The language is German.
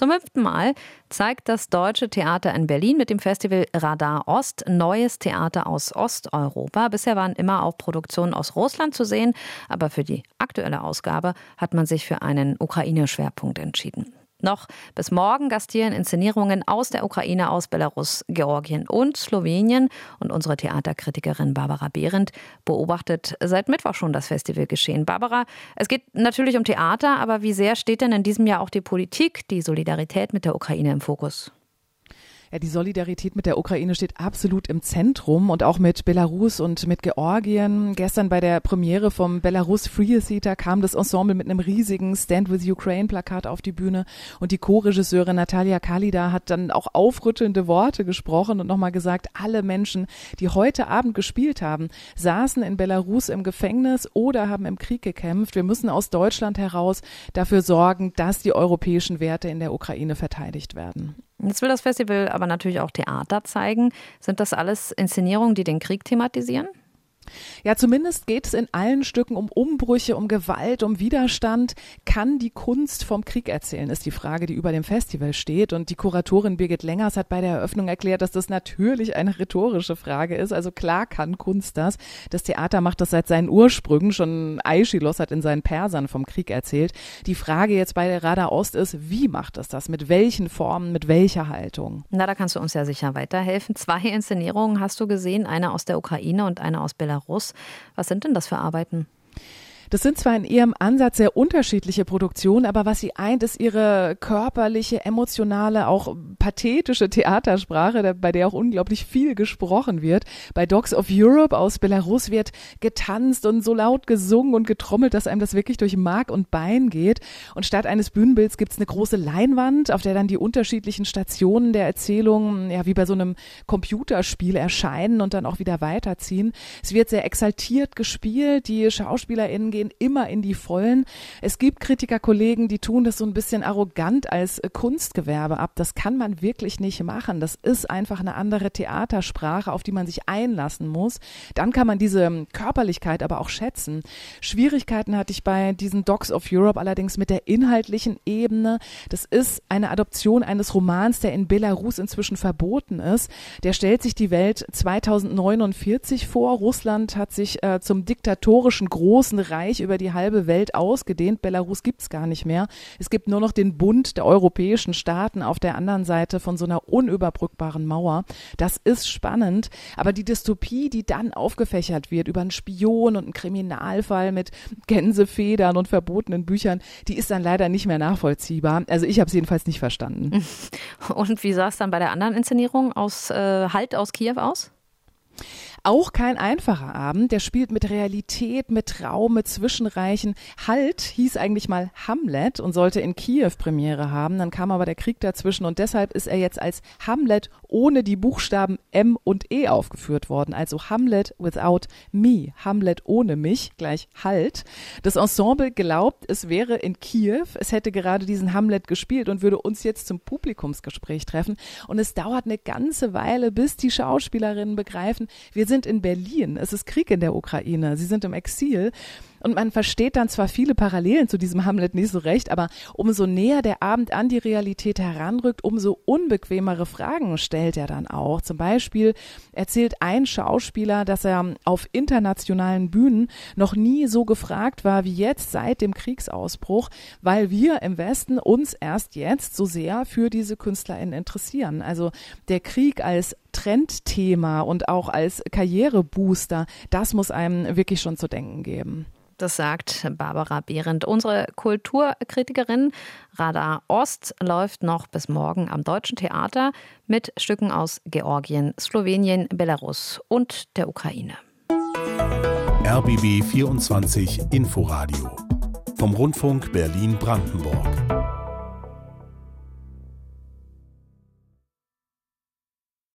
Zum 5. Mal zeigt das Deutsche Theater in Berlin mit dem Festival Radar Ost neues Theater aus Osteuropa. Bisher waren immer auch Produktionen aus Russland zu sehen, aber für die aktuelle Ausgabe hat man sich für einen Ukraine-Schwerpunkt entschieden. Noch bis morgen gastieren Inszenierungen aus der Ukraine, aus Belarus, Georgien und Slowenien. Und unsere Theaterkritikerin Barbara Behrendt beobachtet seit Mittwoch schon das Festivalgeschehen. Barbara, es geht natürlich um Theater, aber wie sehr steht denn in diesem Jahr auch die Politik, die Solidarität mit der Ukraine im Fokus? Ja, die Solidarität mit der Ukraine steht absolut im Zentrum und auch mit Belarus und mit Georgien. Gestern bei der Premiere vom Belarus Free Theater kam das Ensemble mit einem riesigen Stand with Ukraine Plakat auf die Bühne und die Co-Regisseurin Natalia Kalida hat dann auch aufrüttelnde Worte gesprochen und nochmal gesagt, alle Menschen, die heute Abend gespielt haben, saßen in Belarus im Gefängnis oder haben im Krieg gekämpft. Wir müssen aus Deutschland heraus dafür sorgen, dass die europäischen Werte in der Ukraine verteidigt werden. Jetzt will das Festival aber natürlich auch Theater zeigen. Sind das alles Inszenierungen, die den Krieg thematisieren? Ja, zumindest geht es in allen Stücken um Umbrüche, um Gewalt, um Widerstand. Kann die Kunst vom Krieg erzählen, ist die Frage, die über dem Festival steht. Und die Kuratorin Birgit Lengers hat bei der Eröffnung erklärt, dass das natürlich eine rhetorische Frage ist. Also klar kann Kunst das. Das Theater macht das seit seinen Ursprüngen. Schon Aeschylus hat in seinen Persern vom Krieg erzählt. Die Frage jetzt bei der Radar Ost ist, wie macht es das? Mit welchen Formen, mit welcher Haltung? Na, da kannst du uns ja sicher weiterhelfen. 2 Inszenierungen hast du gesehen, eine aus der Ukraine und eine aus Belarus. Was sind denn das für Arbeiten? Das sind zwar in ihrem Ansatz sehr unterschiedliche Produktionen, aber was sie eint, ist ihre körperliche, emotionale, auch pathetische Theatersprache, bei der auch unglaublich viel gesprochen wird. Bei Dogs of Europe aus Belarus wird getanzt und so laut gesungen und getrommelt, dass einem das wirklich durch Mark und Bein geht. Und statt eines Bühnenbilds gibt es eine große Leinwand, auf der dann die unterschiedlichen Stationen der Erzählung, ja, wie bei so einem Computerspiel erscheinen und dann auch wieder weiterziehen. Es wird sehr exaltiert gespielt, die SchauspielerInnen gehen immer in die Vollen. Es gibt Kritikerkollegen, die tun das so ein bisschen arrogant als Kunstgewerbe ab. Das kann man wirklich nicht machen. Das ist einfach eine andere Theatersprache, auf die man sich einlassen muss. Dann kann man diese Körperlichkeit aber auch schätzen. Schwierigkeiten hatte ich bei diesen Dogs of Europe allerdings mit der inhaltlichen Ebene. Das ist eine Adoption eines Romans, der in Belarus inzwischen verboten ist. Der stellt sich die Welt 2049 vor. Russland hat sich zum diktatorischen großen Reich über die halbe Welt ausgedehnt. Belarus gibt's gar nicht mehr. Es gibt nur noch den Bund der europäischen Staaten auf der anderen Seite von so einer unüberbrückbaren Mauer. Das ist spannend, aber die Dystopie, die dann aufgefächert wird über einen Spion und einen Kriminalfall mit Gänsefedern und verbotenen Büchern, die ist dann leider nicht mehr nachvollziehbar. Also ich habe es jedenfalls nicht verstanden. Und wie sah es dann bei der anderen Inszenierung aus Kiew aus? Auch kein einfacher Abend, der spielt mit Realität, mit Traum, mit Zwischenreichen. Halt hieß eigentlich mal Hamlet und sollte in Kiew Premiere haben, dann kam aber der Krieg dazwischen und deshalb ist er jetzt als Hamlet ohne die Buchstaben M und E aufgeführt worden, also Hamlet without me, Hamlet ohne mich, gleich Halt. Das Ensemble glaubt, es wäre in Kiew, es hätte gerade diesen Hamlet gespielt und würde uns jetzt zum Publikumsgespräch treffen und es dauert eine ganze Weile, bis die Schauspielerinnen begreifen, wir sind in Berlin, es ist Krieg in der Ukraine, sie sind im Exil und man versteht dann zwar viele Parallelen zu diesem Hamlet nicht so recht, aber umso näher der Abend an die Realität heranrückt, umso unbequemere Fragen stellt er dann auch. Zum Beispiel erzählt ein Schauspieler, dass er auf internationalen Bühnen noch nie so gefragt war wie jetzt seit dem Kriegsausbruch, weil wir im Westen uns erst jetzt so sehr für diese KünstlerInnen interessieren. Also der Krieg als Trendthema und auch als Karrierebooster, das muss einem wirklich schon zu denken geben. Das sagt Barbara Behrendt, unsere Kulturkritikerin. Radar Ost läuft noch bis morgen am Deutschen Theater mit Stücken aus Georgien, Slowenien, Belarus und der Ukraine. RBB 24 Inforadio vom Rundfunk Berlin-Brandenburg.